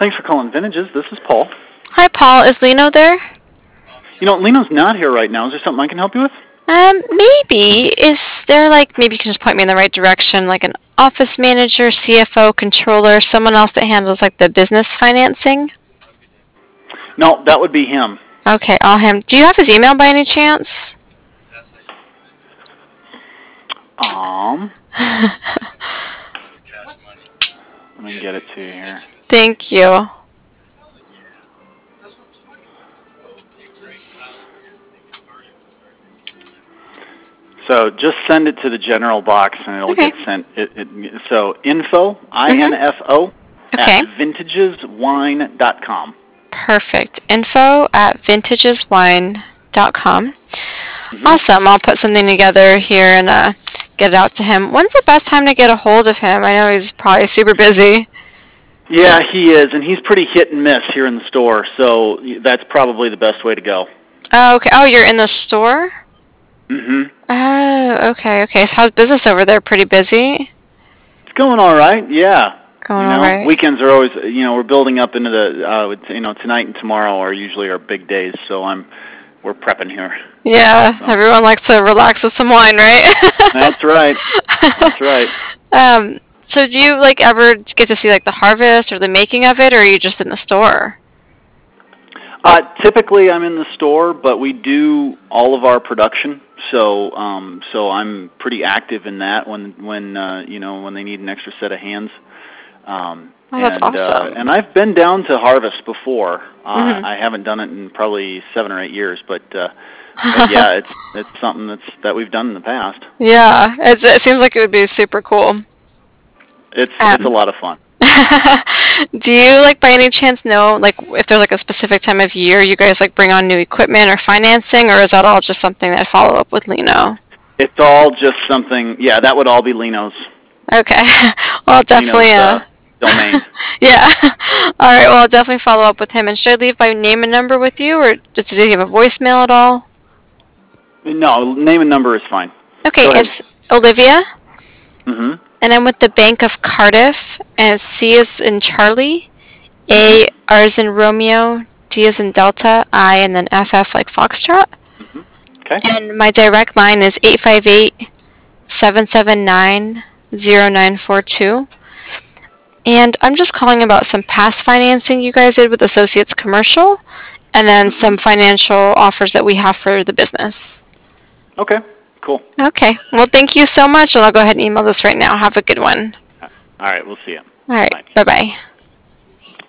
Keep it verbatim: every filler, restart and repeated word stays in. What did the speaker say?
thanks for calling Vintages. This is Paul. Hi, Paul. Is Lino there? You know, Lino's not here right now. Is there something I can help you with? Um, maybe. Is there, like, maybe you can just point me in the right direction, like an office manager, C F O, controller, someone else that handles, like, the business financing? No, that would be him. Okay, I'll him. Do you have his email by any chance? Um, let me get it to you here. Thank you. So just send it to the general box, and it'll Okay. get sent. It, it, so info, I N F O, Okay. at vintages wine dot com. Perfect. Info at vintages wine dot com. Mm-hmm. Awesome. I'll put something together here and uh, get it out to him. When's the best time to get a hold of him? I know he's probably super busy. Yeah, he is, and he's pretty hit and miss here in the store, so that's probably the best way to go. Oh, okay. Oh, you're in the store? Mm-hmm. Oh, okay, okay. So how's business over there? Pretty busy? It's going all right, yeah. Going you know, all right. Weekends are always, you know, we're building up into the, uh, you know, tonight and tomorrow are usually our big days, so I'm, we're prepping here. Yeah, so. Everyone likes to relax with some wine, right? That's right. That's right. Um, so do you, like, ever get to see, like, the harvest or the making of it, or are you just in the store? Uh, typically, I'm in the store, but we do all of our production, so um, so I'm pretty active in that when when uh, you know when they need an extra set of hands. Um, Oh, that's and, awesome. Uh, and I've been down to harvest before. Uh, Mhm. I haven't done it in probably seven or eight years, but, uh, but yeah, it's it's something that's that we've done in the past. Yeah, it's, it seems like it would be super cool. It's Um, it's a lot of fun. Do you, like, by any chance know, like, if there's, like, a specific time of year you guys, like, bring on new equipment or financing, or is that all just something that follow up with Lino? It's all just something. Yeah, that would all be Lino's. Okay. Well, I'll definitely, Lino's, uh, uh, domain. yeah. All right, well, I'll definitely follow up with him. And should I leave my name and number with you, or does he have a voicemail at all? No, name and number is fine. Okay, Go ahead. it's Olivia, Mm-hmm. and I'm with the Bank of Cardiff, and C is in Charlie, A, R is in Romeo, D is in Delta, I, and then F F like Foxtrot. Mm-hmm. Okay. And my direct line is eight five eight, seven seven nine, zero nine four two. And I'm just calling about some past financing you guys did with Associates Commercial, and then some financial offers that we have for the business. Okay. Cool. Okay. Well, thank you so much, and I'll go ahead and email this right now. Have a good one. All right. We'll see you. All right. Bye. Bye-bye.